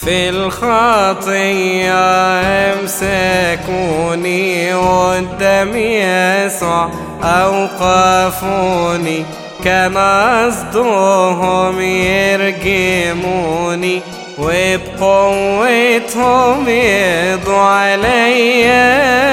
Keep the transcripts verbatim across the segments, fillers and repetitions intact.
في الخطية امسكوني قدام يسوع أوقفوني، كان قصدهم يرجموني وبقوتهم يقضوا عليا.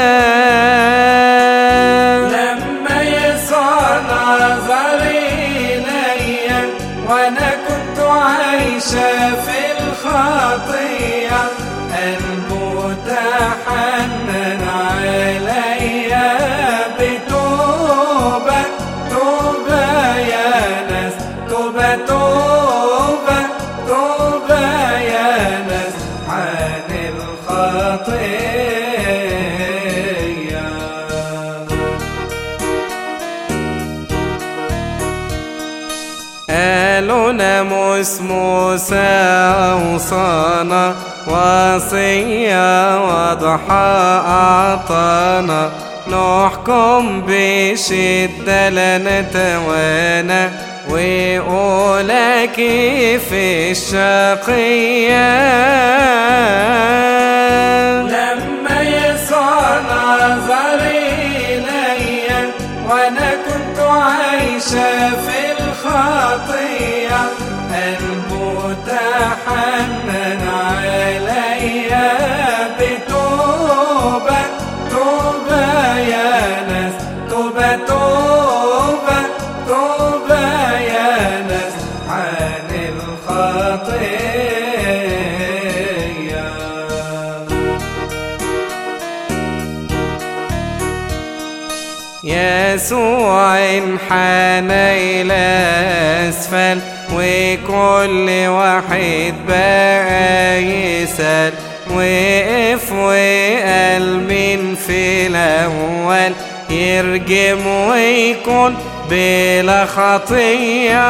لما يسوع نظر إليا وأنا كنت عايشة في الخطية، قلبه تحنن عليا بتوبة توبة يا ناس، توبة توبة توبة يا ناس عن الخطية. قالوا ناموس موسى أوصانا، وصية واضحة أعطانا، نحكم بشدة لا نتوانى وأولئك في الشقية. لما يسوع نظر إليا وأنا كنت عايشة في الخطية، قلبه تحنن عليا بتوبة توبة يا ناس، توبة توبة توبة يا ناس عن الخطية. يسوع انحنى إلى أسفل وكل واحد بقى يسأل، وقف وقال مين في الأول يرجم ويكون بلا خطية.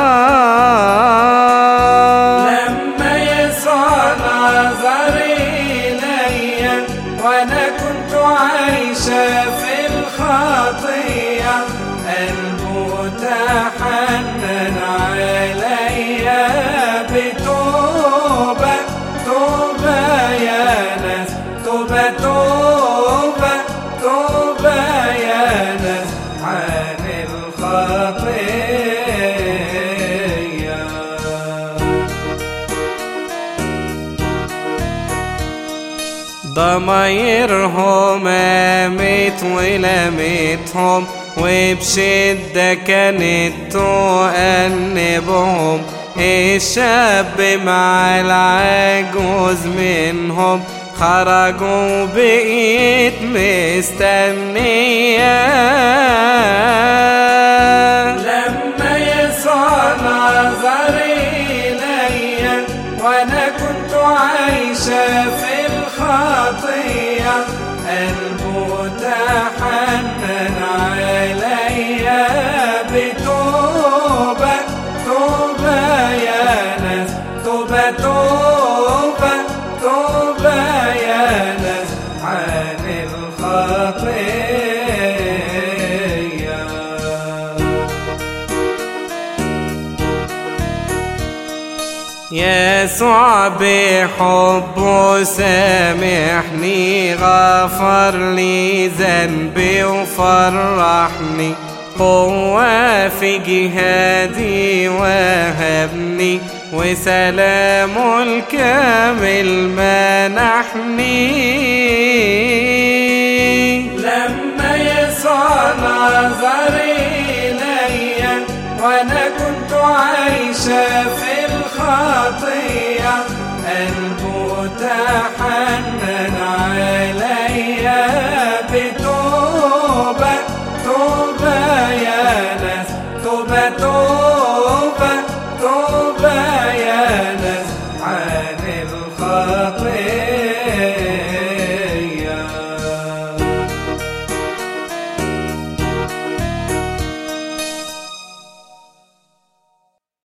لما يسوع نظر إليا وأنا كنت عايشة في الخطية، قلبه تحنن عليا بتوبة توبة يا ناس، توبة توبة توبة يا ناس عن الخطية. ضمايرهم قامت ولمتهم وبشدة كانت تؤنبهم، الشاب مع العجوز منهم خرجوا بقيت مستنية. لما يسوع نظر إليا وأنا كنت عايشة في الخطية، قلبه تحنن عليا بتوبة توبة يا ناس، توبة توبة توبة يا ناس عن الخطية. يسوع بحبه سامحني، غفر لي ذنبي وفرحني، قوة في جهادي وهبني، وسلامه الكامل منحني. لما يسوع نظر إليا وأنا كنت عايشة في الخطية، قلبه تحنن